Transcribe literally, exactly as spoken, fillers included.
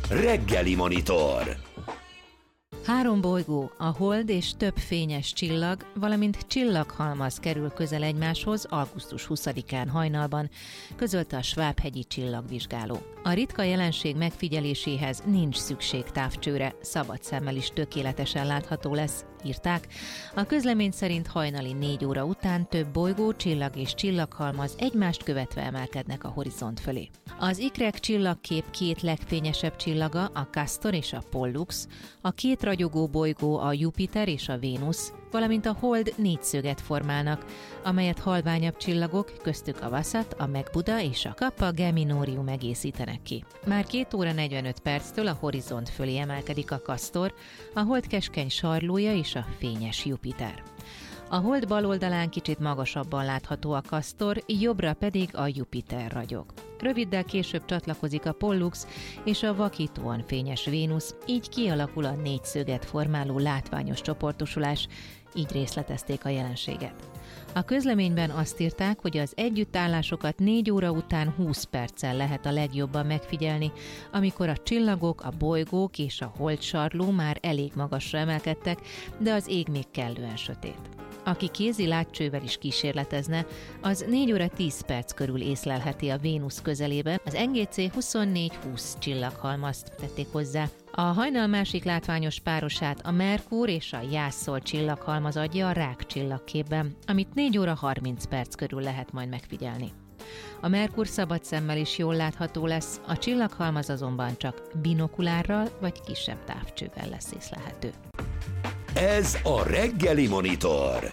Reggeli Monitor. Három bolygó, a hold és több fényes csillag, valamint csillaghalmaz kerül közel egymáshoz augusztus huszadikán hajnalban, közölte a Svábhegyi csillagvizsgáló. A ritka jelenség megfigyeléséhez nincs szükség távcsőre, szabad szemmel is tökéletesen látható lesz, írták. A közlemény szerint hajnali négy óra után több bolygó, csillag és csillaghalmaz egymást követve emelkednek a horizont fölé. Az ikrek csillagkép két legfényesebb csillaga, a Castor és a Pollux, a két ragyogó bolygó, a Jupiter és a Vénusz, valamint a hold négyszöget formálnak, amelyet halványabb csillagok, köztük a Vasat, a Megbuda és a Kappa Geminorium egészítenek ki. Már két óra negyvenöt perctől a horizont fölé emelkedik a Castor, a hold keskeny sarlója és a fényes Jupiter. A hold bal oldalán kicsit magasabban látható a Castor, jobbra pedig a Jupiter ragyog. Röviddel később csatlakozik a Pollux és a vakítóan fényes Vénusz, így kialakul a négyszöget formáló látványos csoportosulás, így részletezték a jelenséget. A közleményben azt írták, hogy az együttállásokat négy óra után húsz perccel lehet a legjobban megfigyelni, amikor a csillagok, a bolygók és a holdsarló már elég magasra emelkedtek, de az ég még kellően sötét. Aki kézi látcsővel is kísérletezne, az négy óra tíz perc körül észlelheti a Vénusz közelébe, az en gé cé huszonnégy húsz csillaghalmazt tették hozzá. A hajnal másik látványos párosát a Merkur és a Jászol csillaghalmaz adja a Rák csillagképben, amit négy óra harminc perc körül lehet majd megfigyelni. A Merkur szabad szemmel is jól látható lesz, a csillaghalmaz azonban csak binokulárral vagy kisebb távcsővel lesz észlelhető. Ez a Reggeli Monitor.